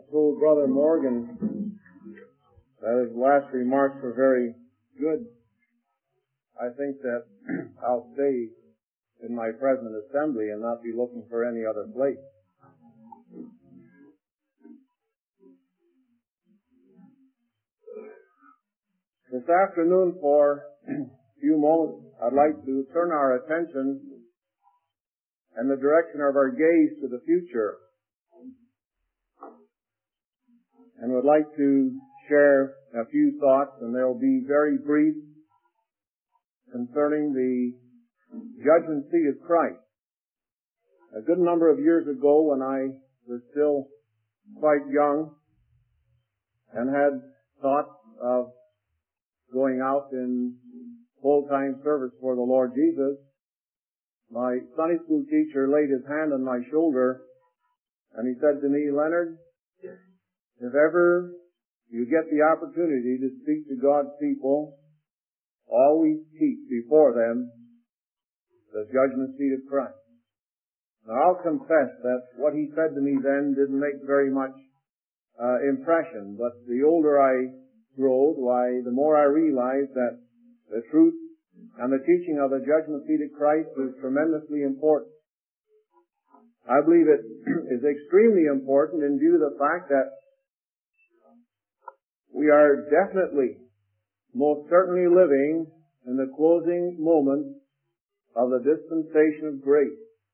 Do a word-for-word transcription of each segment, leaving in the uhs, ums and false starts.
told Brother Morgan that his last remarks were very good. I think that I'll stay in my present assembly and not be looking for any other place. This afternoon, for a few moments, I'd like to turn our attention and the direction of our gaze to the future, and would like to share a few thoughts, and they'll be very brief, concerning the judgment seat of Christ. A good number of years ago, when I was still quite young and had thoughts of going out in full-time service for the Lord Jesus, my Sunday school teacher laid his hand on my shoulder and he said to me, "Leonard, if ever you get the opportunity to speak to God's people, always keep before them the judgment seat of Christ." Now, I'll confess that what he said to me then didn't make very much uh, impression, but the older I growed, why, the more I realized that the truth and the teaching of the judgment seat of Christ is tremendously important. I believe it is extremely important in view of the fact that we are definitely, most certainly living in the closing moments of the dispensation of grace.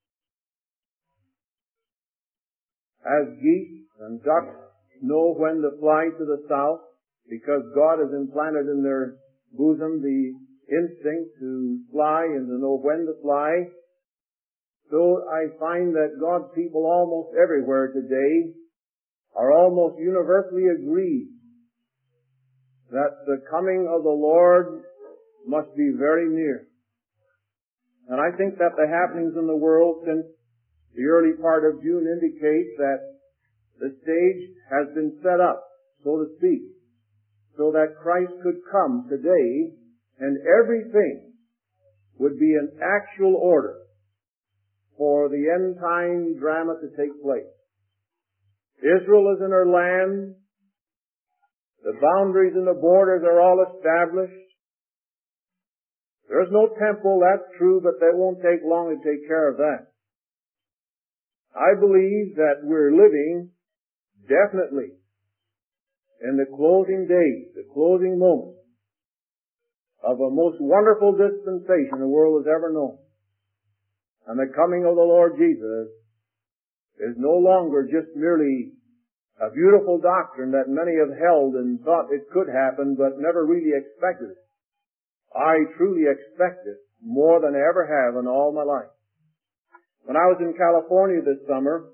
As geese and ducks know when to fly to the south, because God has implanted in their bosom the instinct to fly and to know when to fly, so I find that God's people almost everywhere today are almost universally agreed that the coming of the Lord must be very near. And I think that the happenings in the world since the early part of June indicate that the stage has been set up, so to speak, so that Christ could come today and everything would be in actual order for the end time drama to take place. Israel is in her land. The boundaries and the borders are all established. There's no temple, that's true, but that won't take long to take care of that. I believe that we're living definitely in the closing days, the closing moments of a most wonderful dispensation the world has ever known. And the coming of the Lord Jesus is no longer just merely a beautiful doctrine that many have held and thought it could happen but never really expected it. I truly expect it more than I ever have in all my life. When I was in California this summer,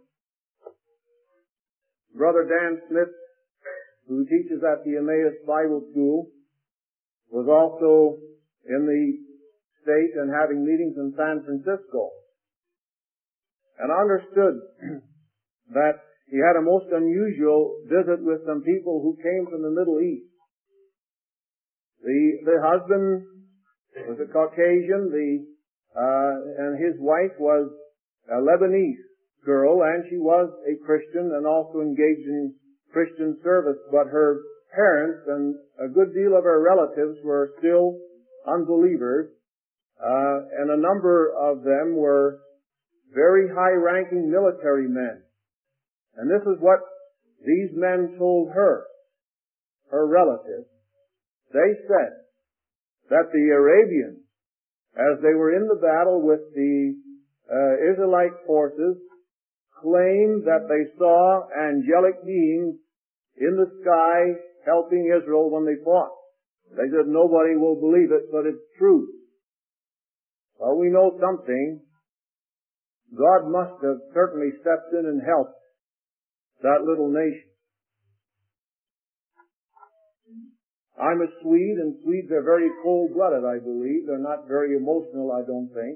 Brother Dan Smith, who teaches at the Emmaus Bible School, was also in the state and having meetings in San Francisco. And I understood that he had a most unusual visit with some people who came from the Middle East. The, the husband was a Caucasian, the, uh, and his wife was a Lebanese girl, and she was a Christian and also engaged in Christian service, but her parents and a good deal of her relatives were still unbelievers, uh, and a number of them were very high-ranking military men. And this is what these men told her, her relatives. They said that the Arabians, as they were in the battle with the uh, Israelite forces, claimed that they saw angelic beings in the sky helping Israel when they fought. They said nobody will believe it, but it's true. Well, we know something. God must have certainly stepped in and helped that little nation. I'm a Swede, and Swedes are very cold-blooded, I believe. They're not very emotional, I don't think.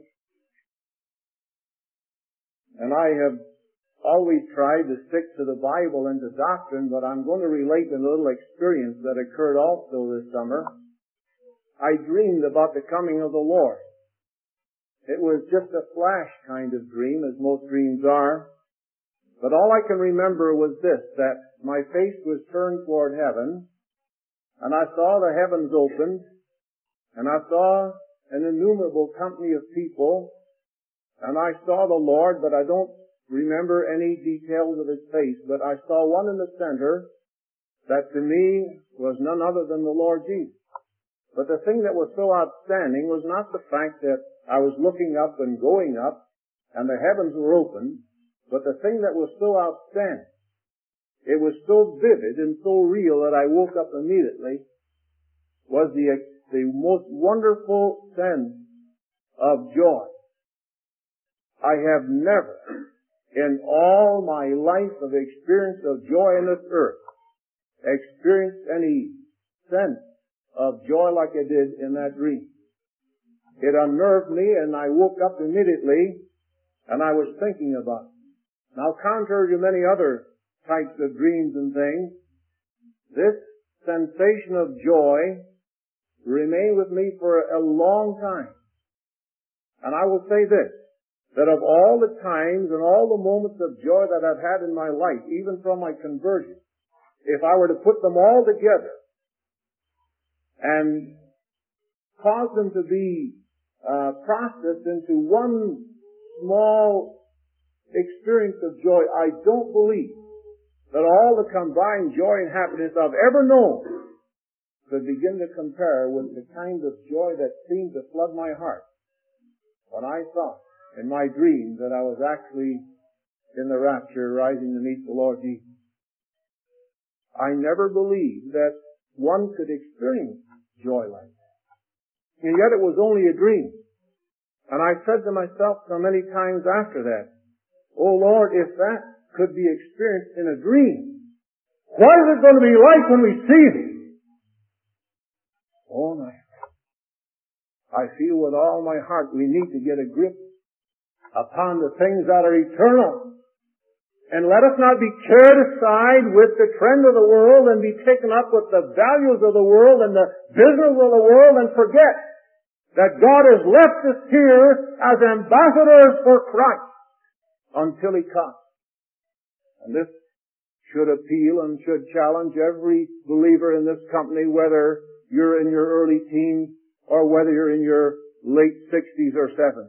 And I have always tried to stick to the Bible and to doctrine, but I'm going to relate a little experience that occurred also this summer. I dreamed about the coming of the Lord. It was just a flash kind of dream, as most dreams are. But all I can remember was this, that my face was turned toward heaven, and I saw the heavens opened, and I saw an innumerable company of people, and I saw the Lord, but I don't remember any details of His face, but I saw one in the center that to me was none other than the Lord Jesus. But the thing that was so outstanding was not the fact that I was looking up and going up, and the heavens were open, but the thing that was so outstanding, it was so vivid and so real that I woke up immediately, was the, the most wonderful sense of joy. I have never, in all my life of experience of joy on this earth, experienced any sense of joy like I did in that dream. It unnerved me, and I woke up immediately, and I was thinking about it. Now, contrary to many other types of dreams and things, this sensation of joy remained with me for a long time. And I will say this, that of all the times and all the moments of joy that I've had in my life, even from my conversion, if I were to put them all together and cause them to be uh, processed into one small experience of joy, I don't believe that all the combined joy and happiness I've ever known could begin to compare with the kind of joy that seemed to flood my heart when I thought in my dream that I was actually in the rapture rising to meet the Lord Jesus. I never believed that one could experience joy like that. And yet it was only a dream. And I said to myself so many times after that, oh Lord, if that could be experienced in a dream, what is it going to be like when we see Thee? Oh my, I feel with all my heart we need to get a grip upon the things that are eternal. And let us not be carried aside with the trend of the world and be taken up with the values of the world and the business of the world and forget that God has left us here as ambassadors for Christ until He comes. And this should appeal and should challenge every believer in this company, whether you're in your early teens or whether you're in your late sixties or seventies.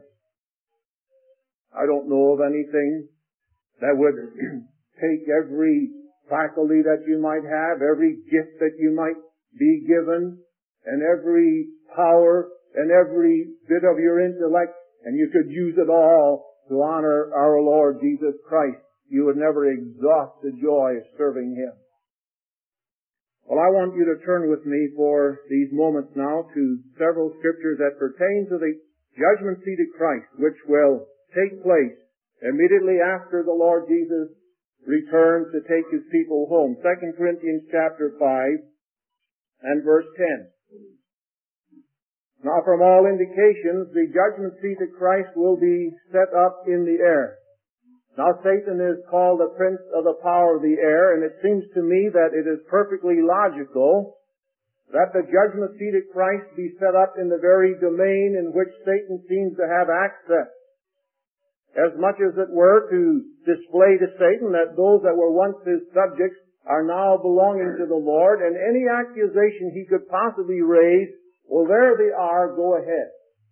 I don't know of anything that would take every faculty that you might have, every gift that you might be given, and every power and every bit of your intellect, and you could use it all to honor our Lord Jesus Christ. You would never exhaust the joy of serving Him. Well, I want you to turn with me for these moments now to several scriptures that pertain to the judgment seat of Christ, which will take place immediately after the Lord Jesus returns to take His people home. Second Corinthians chapter five and verse ten. Now from all indications, the judgment seat of Christ will be set up in the air. Now Satan is called the prince of the power of the air, and it seems to me that it is perfectly logical that the judgment seat of Christ be set up in the very domain in which Satan seems to have access. As much as it were to display to Satan that those that were once his subjects are now belonging to the Lord, and any accusation he could possibly raise, well, there they are, go ahead.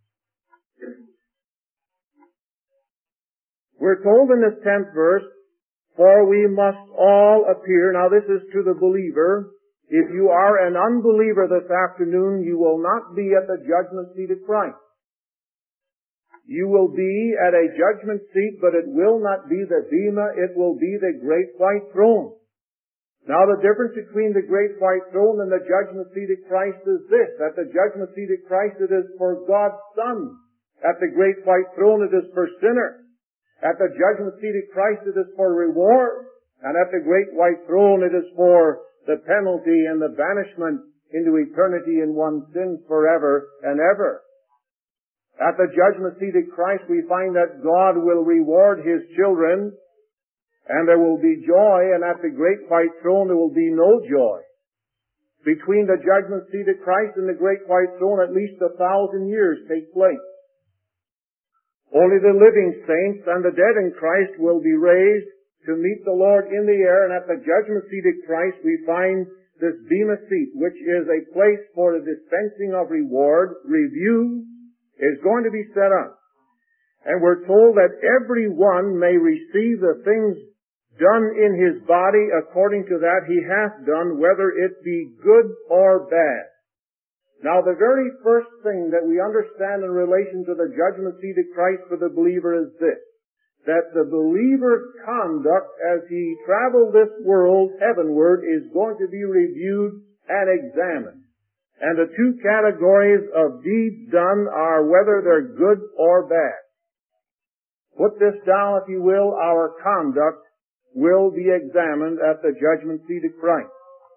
We're told in this tenth verse, for we must all appear. Now this is to the believer. If you are an unbeliever this afternoon, you will not be at the judgment seat of Christ. You will be at a judgment seat, but it will not be the bema, it will be the great white throne. Now the difference between the great white throne and the judgment seat of Christ is this, that the judgment seat of Christ it is for God's Son. At the great white throne it is for sinners. At the judgment seat of Christ it is for reward. And at the great white throne it is for the penalty and the banishment into eternity in one's sins forever and ever. At the judgment seat of Christ we find that God will reward His children, and there will be joy, and at the great white throne there will be no joy. Between the judgment seat of Christ and the great white throne at least a thousand years take place. Only the living saints and the dead in Christ will be raised to meet the Lord in the air, and at the judgment seat of Christ we find this Bema seat, which is a place for the dispensing of reward. Review is going to be set up. And we're told that every one may receive the things done in his body according to that he hath done, whether it be good or bad. Now, the very first thing that we understand in relation to the judgment seat of Christ for the believer is this, that the believer's conduct as he traveled this world heavenward is going to be reviewed and examined. And the two categories of deeds done are whether they're good or bad. Put this down, if you will, our conduct will be examined at the judgment seat of Christ.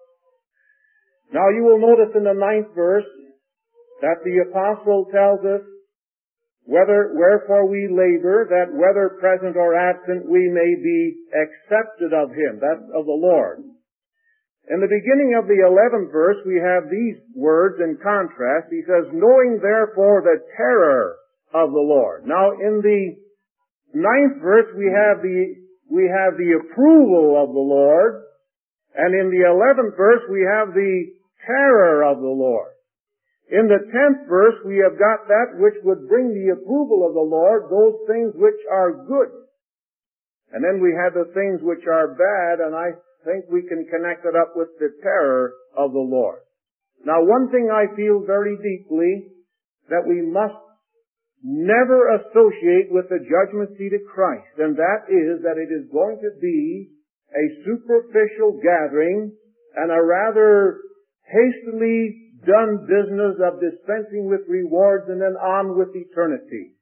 Now you will notice in the ninth verse that the apostle tells us, whether, wherefore we labor, that whether present or absent we may be accepted of him. That's of the Lord. In the beginning of the eleventh verse we have these words in contrast. He says, knowing therefore the terror of the Lord. Now in the ninth verse we have the, we have the approval of the Lord, and in the eleventh verse we have the terror of the Lord. In the tenth verse, we have got that which would bring the approval of the Lord, those things which are good. And then we have the things which are bad, and I think we can connect it up with the terror of the Lord. Now, one thing I feel very deeply, that we must never associate with the judgment seat of Christ, and that is that it is going to be a superficial gathering and a rather hastily done business of dispensing with rewards and then on with eternity.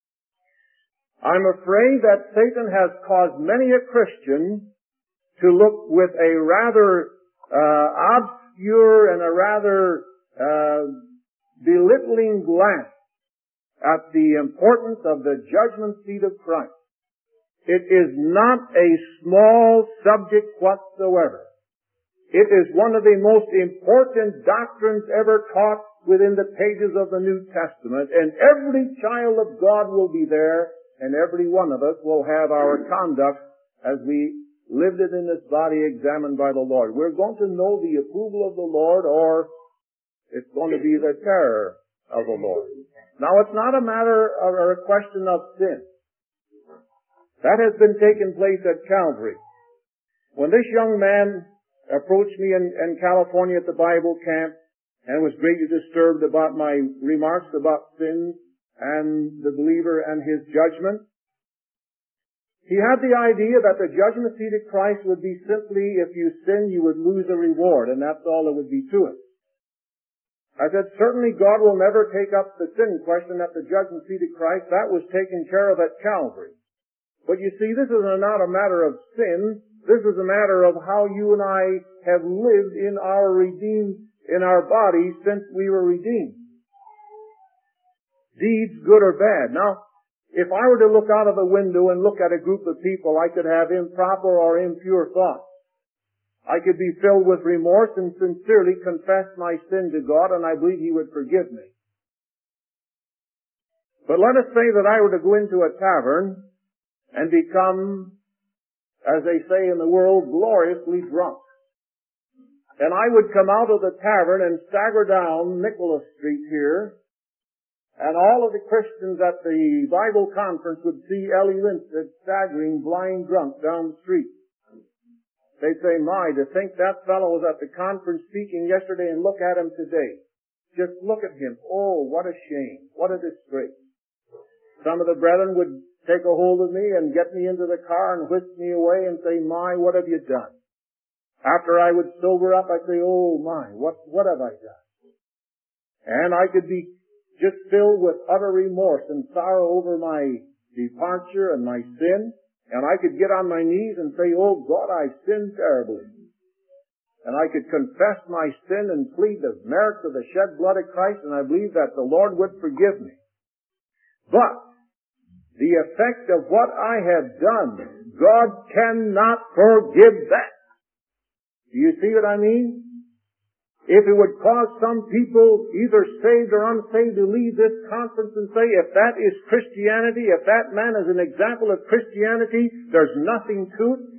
I'm afraid that Satan has caused many a Christian to look with a rather uh, obscure and a rather uh, belittling glance at the importance of the judgment seat of Christ. It is not a small subject whatsoever. It is one of the most important doctrines ever taught within the pages of the New Testament, and every child of God will be there, and every one of us will have our conduct as we lived it in this body examined by the Lord. We're going to know the approval of the Lord, or it's going to be the terror of the Lord. Now, it's not a matter or a question of sin. That has been taking place at Calvary. When this young man approached me in, in California at the Bible camp and was greatly disturbed about my remarks about sin and the believer and his judgment, he had the idea that the judgment seat of Christ would be simply, if you sin, you would lose a reward, and that's all there would be to it. I said, certainly God will never take up the sin question at the judgment seat of Christ. That was taken care of at Calvary. But you see, this is not a matter of sin. This is a matter of how you and I have lived in our redeemed, in our bodies since we were redeemed. Deeds, good or bad. Now, if I were to look out of the window and look at a group of people, I could have improper or impure thoughts. I could be filled with remorse and sincerely confess my sin to God, and I believe He would forgive me. But let us say that I were to go into a tavern and become, as they say in the world, gloriously drunk. And I would come out of the tavern and stagger down Nicholas Street here, and all of the Christians at the Bible conference would see Ellie Linstead staggering blind drunk down the street. They'd say, my, to think that fellow was at the conference speaking yesterday and look at him today. Just look at him. Oh, what a shame. What a disgrace. Some of the brethren would take a hold of me and get me into the car and whisk me away and say, my, what have you done? After I would sober up, I'd say, oh my, what, what have I done? And I could be just filled with utter remorse and sorrow over my departure and my sin. And I could get on my knees and say, oh God, I've sinned terribly. And I could confess my sin and plead the merits of the shed blood of Christ, and I believe that the Lord would forgive me. But the effect of what I have done, God cannot forgive that. Do you see what I mean? If it would cause some people, either saved or unsaved, to leave this conference and say, if that is Christianity, if that man is an example of Christianity, there's nothing to it.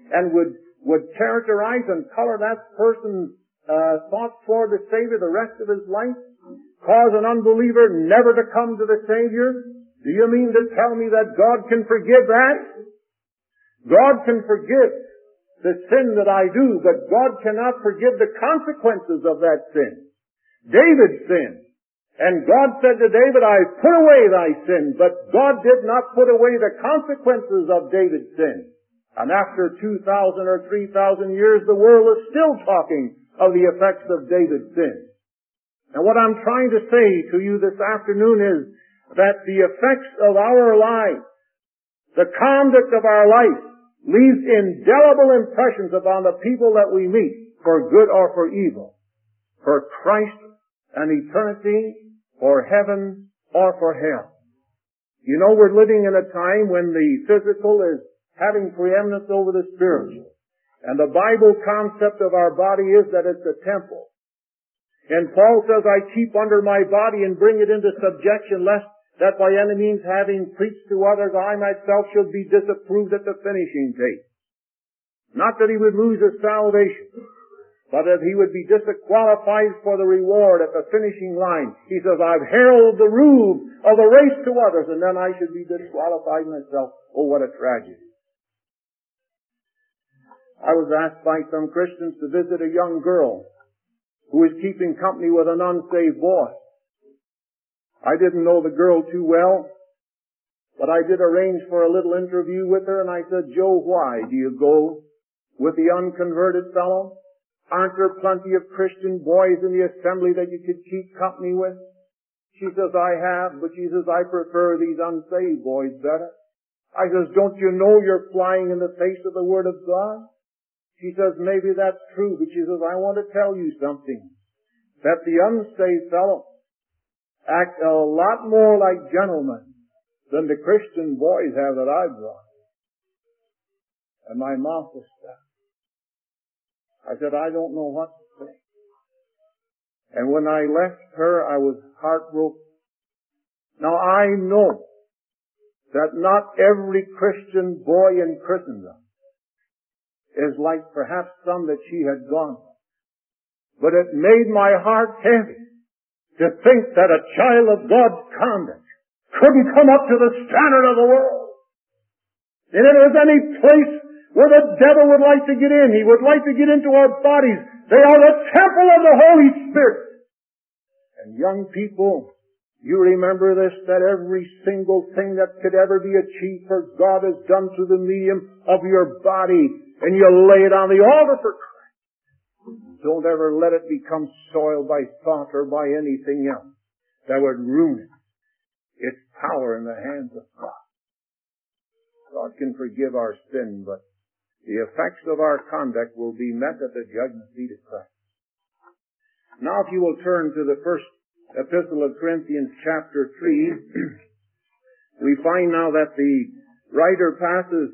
and would, would characterize and color that person's uh, thoughts toward the Savior the rest of his life? Cause an unbeliever never to come to the Savior? Do you mean to tell me that God can forgive that? God can forgive the sin that I do, but God cannot forgive the consequences of that sin. David sinned. And God said to David, I put away thy sin, but God did not put away the consequences of David's sin. And after two thousand or three thousand years, the world is still talking of the effects of David's sin. And what I'm trying to say to you this afternoon is that the effects of our lives, the conduct of our life, leaves indelible impressions upon the people that we meet, for good or for evil, for Christ and eternity, for heaven or for hell. You know, we're living in a time when the physical is having preeminence over the spiritual. And the Bible concept of our body is that it's a temple. And Paul says, I keep under my body and bring it into subjection, lest that by any means having preached to others, I myself should be disapproved at the finishing tape. Not that he would lose his salvation, but that he would be disqualified for the reward at the finishing line. He says, I've heralded the rule of the race to others, and then I should be disqualified myself. Oh, what a tragedy. I was asked by some Christians to visit a young girl who was keeping company with an unsaved boy. I didn't know the girl too well, but I did arrange for a little interview with her, and I said, Joe, why do you go with the unconverted fellow? Aren't there plenty of Christian boys in the assembly that you could keep company with? She says, I have, but she says, I prefer these unsaved boys better. I says, don't you know you're flying in the face of the Word of God? She says, maybe that's true, but she says, I want to tell you something. That the unsaved fellow act a lot more like gentlemen than the Christian boys have that I've brought. And my mouth was stuck. I said, I don't know what to say. And when I left her, I was heartbroken. Now I know that not every Christian boy in Christendom is like perhaps some that she had gone with. But it made my heart heavy to think that a child of God's conduct couldn't come up to the standard of the world. And if there's any place where the devil would like to get in, he would like to get into our bodies. They are the temple of the Holy Spirit. And young people, you remember this, that every single thing that could ever be achieved for God is done through the medium of your body, and you lay it on the altar for Christ. Don't ever let it become soiled by thought or by anything else that would ruin it. Its power in the hands of God. God can forgive our sin, but the effects of our conduct will be met at the judgment seat of Christ. Now if you will turn to the first epistle of Corinthians chapter three, we find now that the writer passes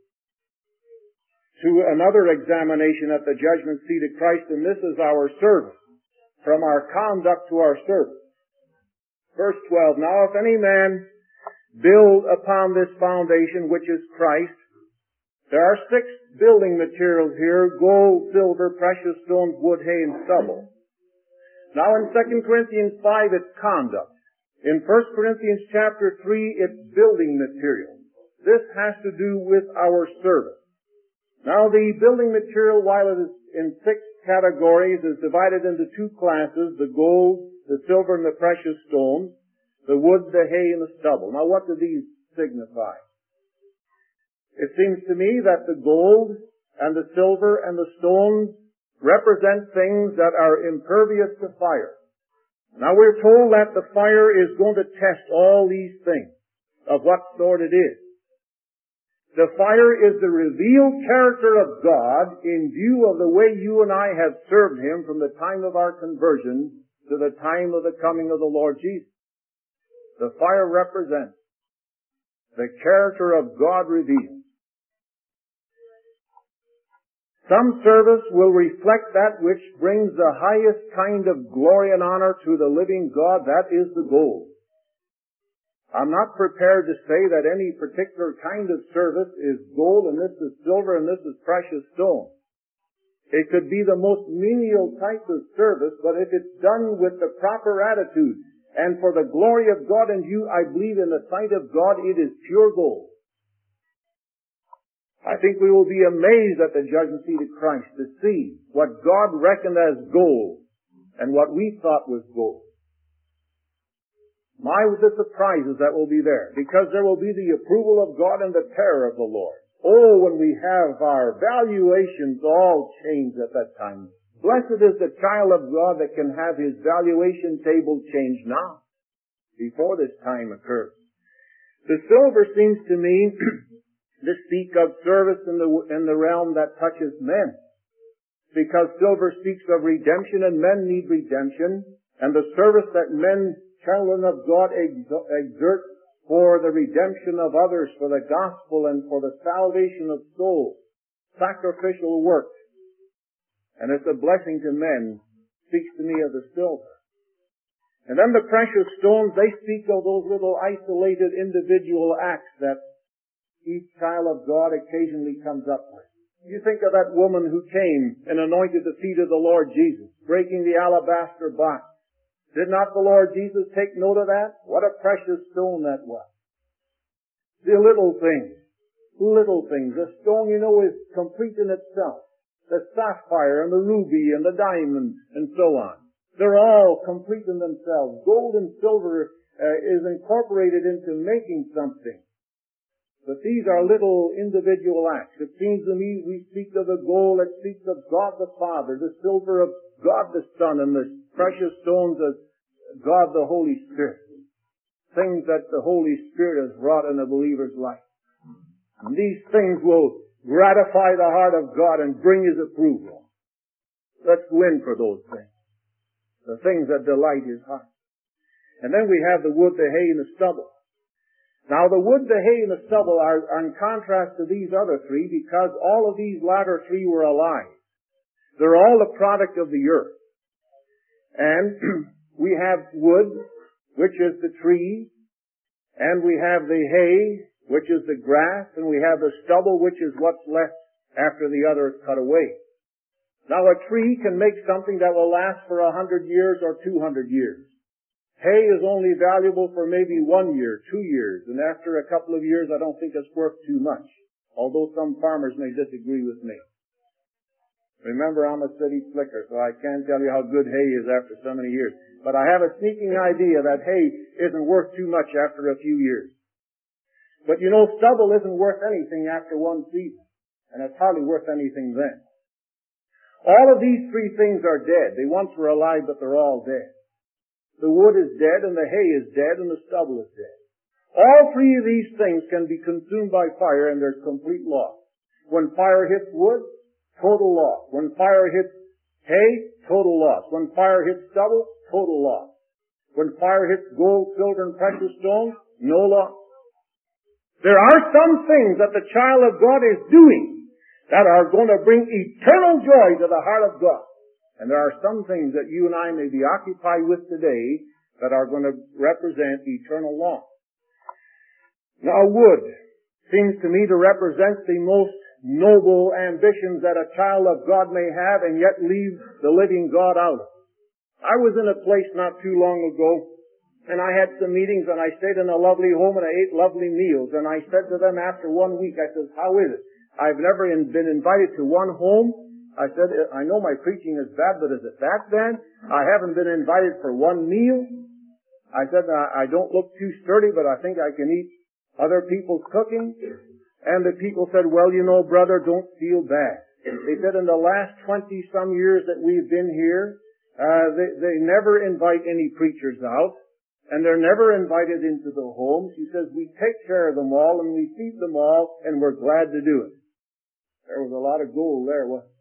to another examination at the judgment seat of Christ, and this is our service, from our conduct to our service. Verse twelve, now if any man build upon this foundation which is Christ, there are six building materials here: gold, silver, precious stones, wood, hay, and stubble. Now in Second Corinthians five, it's conduct. In First Corinthians chapter three, it's building material. This has to do with our service. Now the building material, while it is in six categories, is divided into two classes: the gold, the silver, and the precious stones, the wood, the hay, and the stubble. Now what do these signify? It seems to me that the gold and the silver and the stones represent things that are impervious to fire. Now we're told that the fire is going to test all these things, of what sort it is. The fire is the revealed character of God in view of the way you and I have served Him from the time of our conversion to the time of the coming of the Lord Jesus. The fire represents the character of God revealed. Some service will reflect that which brings the highest kind of glory and honor to the living God. That is the gold. I'm not prepared to say that any particular kind of service is gold and this is silver and this is precious stone. It could be the most menial type of service, but if it's done with the proper attitude and for the glory of God and you, I believe in the sight of God it is pure gold. I think we will be amazed at the judgment seat of Christ to see what God reckoned as gold and what we thought was gold. My, the surprises that will be there, because there will be the approval of God and the terror of the Lord. Oh, when we have our valuations all changed at that time. Blessed is the child of God that can have his valuation table changed now, before this time occurs. The silver seems to me to speak of service in the, in the realm that touches men. Because silver speaks of redemption and men need redemption, and the service that men, children of God, exert for the redemption of others, for the gospel, and for the salvation of souls. Sacrificial work. And it's a blessing to men. Speaks to me of the silver. And then the precious stones, they speak of those little isolated individual acts that each child of God occasionally comes up with. You think of that woman who came and anointed the feet of the Lord Jesus, breaking the alabaster box. Did not the Lord Jesus take note of that? What a precious stone that was. The little things. Little things. The stone, you know, is complete in itself. The sapphire and the ruby and the diamond and so on. They're all complete in themselves. Gold and silver uh, is incorporated into making something. But these are little individual acts. It seems to me we speak of the gold that speaks of God the Father, the silver of God the Son, and the precious stones of God the Holy Spirit. Things that the Holy Spirit has wrought in a believer's life. And these things will gratify the heart of God and bring His approval. Let's go in for those things. The things that delight His heart. And then we have the wood, the hay, and the stubble. Now the wood, the hay, and the stubble are, are in contrast to these other three because all of these latter three were alive. They're all the product of the earth. And we have wood, which is the tree, and we have the hay, which is the grass, and we have the stubble, which is what's left after the other is cut away. Now a tree can make something that will last for a hundred years or two hundred years. Hay is only valuable for maybe one year, two years, and after a couple of years I don't think it's worth too much, although some farmers may disagree with me. Remember, I'm a city slicker, so I can't tell you how good hay is after so many years. But I have a sneaking idea that hay isn't worth too much after a few years. But you know, stubble isn't worth anything after one season, and it's hardly worth anything then. All of these three things are dead. They once were alive, but they're all dead. The wood is dead, and the hay is dead, and the stubble is dead. All three of these things can be consumed by fire, and there's complete loss. When fire hits wood, total loss. When fire hits hay, total loss. When fire hits stubble, total loss. When fire hits gold, silver, and precious stones, no loss. There are some things that the child of God is doing that are going to bring eternal joy to the heart of God. And there are some things that you and I may be occupied with today that are going to represent eternal loss. Now wood seems to me to represent the most noble ambitions that a child of God may have and yet leave the living God out of. I was in a place not too long ago and I had some meetings and I stayed in a lovely home and I ate lovely meals and I said to them after one week, I said, how is it? I've never in, been invited to one home. I said, I know my preaching is bad, but is it that bad? I haven't been invited for one meal. I said, I, I don't look too sturdy, but I think I can eat other people's cooking. And the people said, well, you know, brother, don't feel bad. They said in the last twenty-some years that we've been here, uh, they, they never invite any preachers out, and they're never invited into the homes. He says, we take care of them all, and we feed them all, and we're glad to do it. There was a lot of gold there, wasn't there?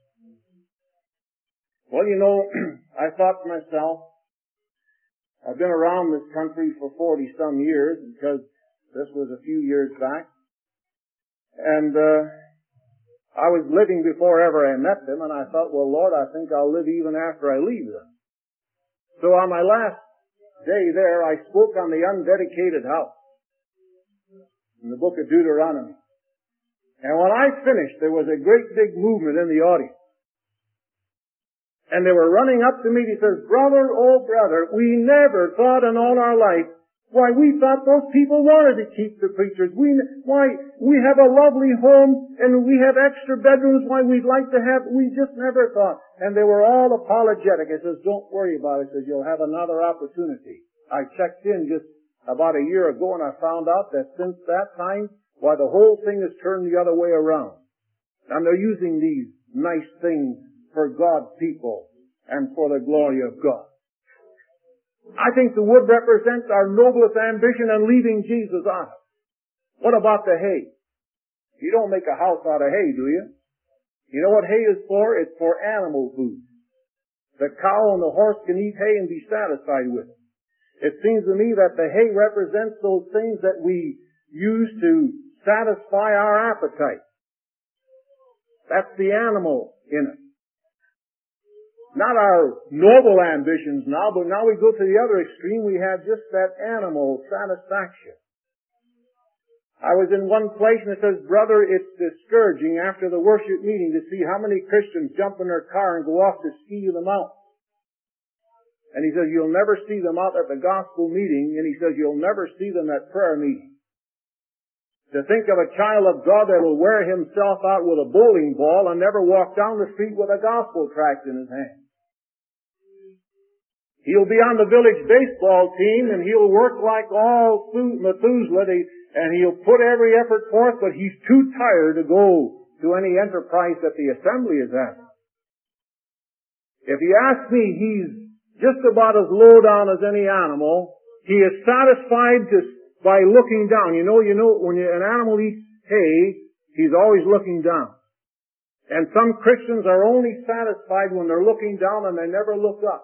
Well, you know, I thought to myself, I've been around this country for forty-some years, because this was a few years back, and uh I was living before ever I met them, and I thought, well, Lord, I think I'll live even after I leave them. So on my last day there, I spoke on the undedicated house. in the book of Deuteronomy. And when I finished, there was a great big movement in the audience. And they were running up to me. He says, brother, oh brother, we never thought in all our life, why, we thought those people wanted to keep the preachers. We, why, we have a lovely home and we have extra bedrooms. Why, we'd like to have, we just never thought. And they were all apologetic. I says, don't worry about it. I says, you'll have another opportunity. I checked in just about a year ago and I found out that since that time, why, the whole thing has turned the other way around. And they're using these nice things for God's people and for the glory of God. I think the wood represents our noblest ambition and leaving Jesus on it. What about the hay? You don't make a house out of hay, do you? You know what hay is for? It's for animal food. The cow and the horse can eat hay and be satisfied with it. It seems to me that the hay represents those things that we use to satisfy our appetite. That's the animal in it. Not our noble ambitions now, but now we go to the other extreme. We have just that animal satisfaction. I was in one place and it says, brother, it's discouraging after the worship meeting to see how many Christians jump in their car and go off to ski the mountain. And he says, you'll never see them out at the gospel meeting, and he says, you'll never see them at prayer meeting. To think of a child of God that will wear himself out with a bowling ball and never walk down the street with a gospel tract in his hand. He'll be on the village baseball team and he'll work like all Methuselah and he'll put every effort forth, but he's too tired to go to any enterprise that the assembly is having. If you ask me, he's just about as low down as any animal. He is satisfied to by looking down. You know, you know, when you, an animal eats hay, he's always looking down. And some Christians are only satisfied when they're looking down and they never look up.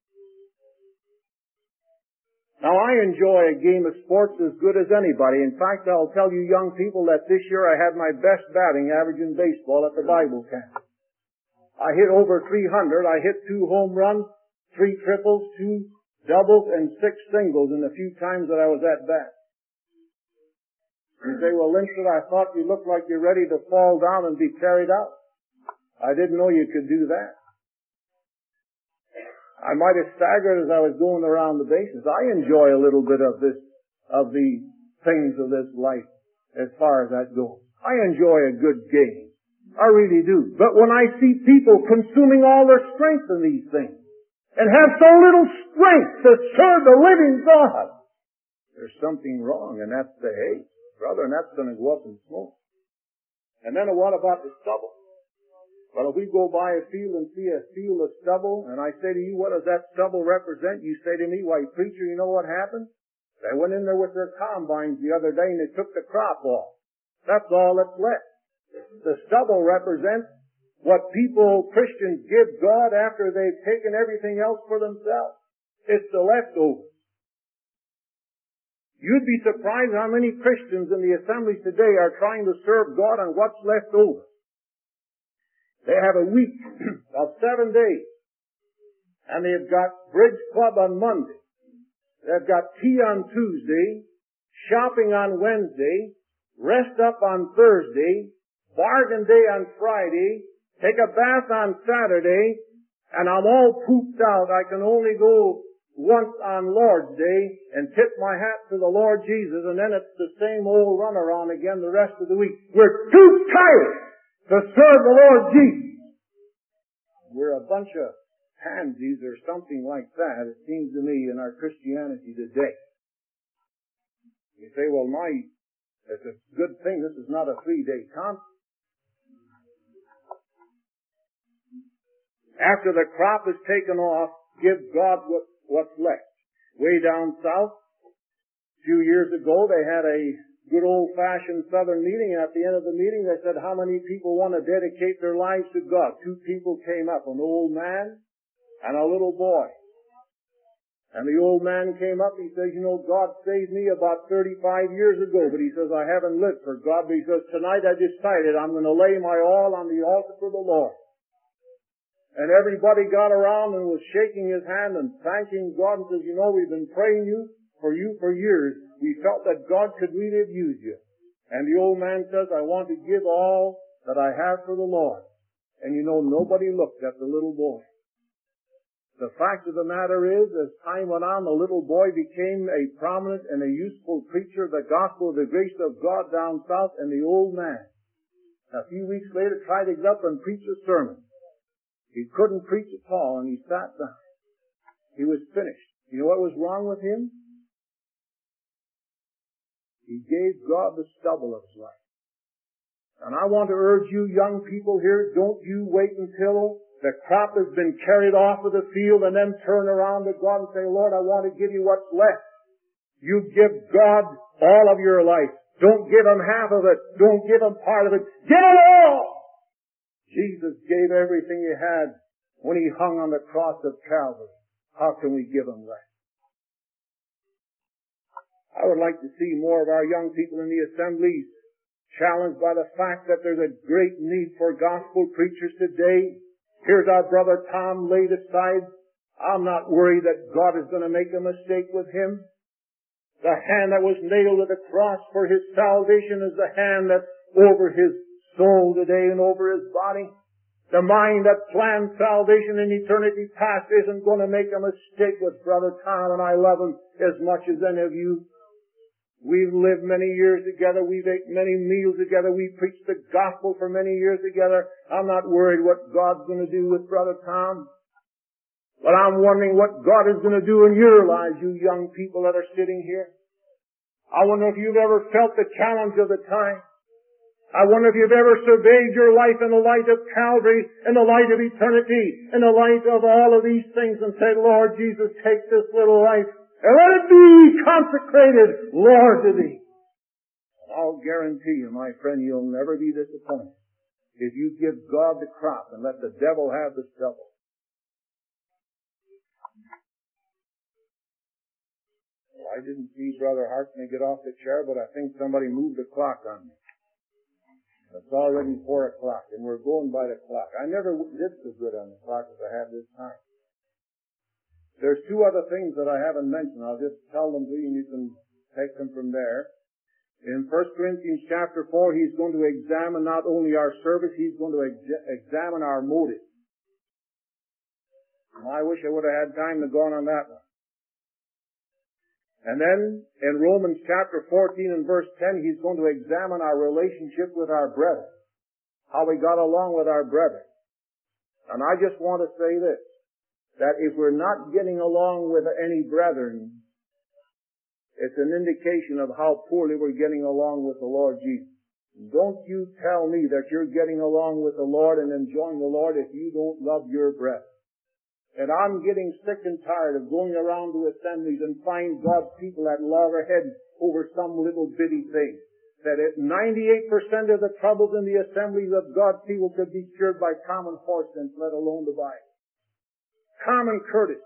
Now, I enjoy a game of sports as good as anybody. In fact, I'll tell you young people that this year I had my best batting average in baseball at the Bible camp. I hit over three hundred. I hit two home runs, three triples, two doubles, and six singles in the few times that I was at bat. You say, well, Linford, I thought you looked like you're ready to fall down and be carried out. I didn't know you could do that. I might have staggered as I was going around the bases. I enjoy a little bit of this, of the things of this life as far as that goes. I enjoy a good game. I really do. But when I see people consuming all their strength in these things and have so little strength to serve the living God, there's something wrong, and that's the hate. Brother, and that's going to go up in smoke. And then what about the stubble? Well, if we go by a field and see a field of stubble, and I say to you, what does that stubble represent? You say to me, why, preacher, you know what happened? They went in there with their combines the other day and they took the crop off. That's all that's left. The stubble represents what people, Christians, give God after they've taken everything else for themselves. It's the leftovers. You'd be surprised how many Christians in the assemblies today are trying to serve God on what's left over. They have a week of seven days. And they've got bridge club on Monday. They've got tea on Tuesday, shopping on Wednesday, rest up on Thursday, bargain day on Friday, take a bath on Saturday, and I'm all pooped out. I can only go once on Lord's Day and tip my hat to the Lord Jesus, and then it's the same old runaround again the rest of the week. We're too tired to serve the Lord Jesus. We're a bunch of pansies or something like that, it seems to me, in our Christianity today. You say, well, my, it's a good thing this is not a three-day conference. After the crop is taken off, give God what what's left. Way down south, a few years ago, they had a good old-fashioned Southern meeting. At the end of the meeting, they said, how many people want to dedicate their lives to God? Two people came up, an old man and a little boy. And the old man came up, he says, you know, God saved me about thirty-five years ago, but he says, I haven't lived for God. But he says, tonight I decided I'm going to lay my all on the altar for the Lord. And everybody got around and was shaking his hand and thanking God and says, you know, we've been praying you for you for years. We felt that God could really have used you. And the old man says, I want to give all that I have for the Lord. And you know, nobody looked at the little boy. The fact of the matter is, as time went on, the little boy became a prominent and a useful preacher of the gospel of the grace of God down south, and the old man, a few weeks later, tried to get up and preach a sermon. He couldn't preach at all, and he sat down. He was finished. You know what was wrong with him? He gave God the stubble of his life. And I want to urge you young people here, don't you wait until the crop has been carried off of the field and then turn around to God and say, Lord, I want to give you what's left. You give God all of your life. Don't give Him half of it. Don't give Him part of it. Give it all! Jesus gave everything He had when He hung on the cross of Calvary. How can we give Him less? I would like to see more of our young people in the assemblies challenged by the fact that there's a great need for gospel preachers today. Here's our brother Tom laid aside. I'm not worried that God is going to make a mistake with him. The hand that was nailed to the cross for his salvation is the hand that's over his soul today and over his body. The mind that planned salvation in eternity past isn't going to make a mistake with Brother Tom, and I love him as much as any of you. We've lived many years together. We've ate many meals together. We've preached the gospel for many years together. I'm not worried what God's going to do with Brother Tom. But I'm wondering what God is going to do in your lives, you young people that are sitting here. I wonder if you've ever felt the challenge of the time. I wonder if you've ever surveyed your life in the light of Calvary, in the light of eternity, in the light of all of these things and said, Lord Jesus, take this little life and let it be consecrated, Lord, to Thee. And I'll guarantee you, my friend, you'll never be disappointed if you give God the crop and let the devil have the stubble. Well, I didn't see Brother Hartney get off the chair, but I think somebody moved the clock on me. It's already four o'clock, and we're going by the clock. I never did so good on the clock as I have this time. There's two other things that I haven't mentioned. I'll just tell them to you, and you can take them from there. In First Corinthians chapter four, he's going to examine not only our service, he's going to ex- examine our motive. And I wish I would have had time to go on on that one. And then in Romans chapter fourteen and verse ten, he's going to examine our relationship with our brethren. How we got along with our brethren. And I just want to say this, that if we're not getting along with any brethren, it's an indication of how poorly we're getting along with the Lord Jesus. Don't you tell me that you're getting along with the Lord and enjoying the Lord if you don't love your brethren. And I'm getting sick and tired of going around to assemblies and find God's people that loggerhead over some little bitty thing. That at ninety-eight percent of the troubles in the assemblies of God's people could be cured by common horse sense, let alone the Bible. Common courtesy.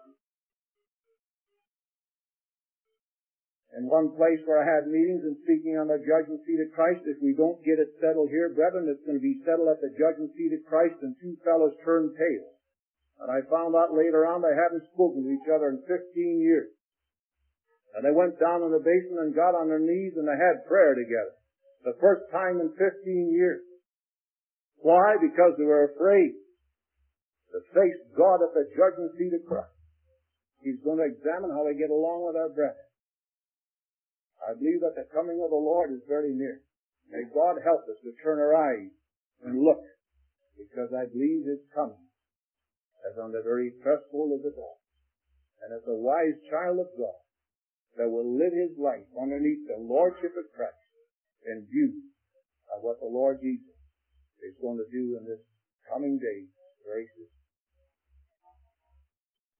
In one place where I had meetings and speaking on the judgment seat of Christ, if we don't get it settled here, brethren, it's going to be settled at the judgment seat of Christ, and two fellows turned tails. And I found out later on they hadn't spoken to each other in fifteen years. And they went down in the basement and got on their knees and they had prayer together. The first time in fifteen years. Why? Because they were afraid to face God at the judgment seat of Christ. He's going to examine how they get along with our brethren. I believe that the coming of the Lord is very near. May God help us to turn our eyes and look, because I believe His coming as on the very threshold of the door. And as a wise child of God that will live his life underneath the Lordship of Christ in view of what the Lord Jesus is going to do in this coming day, gracious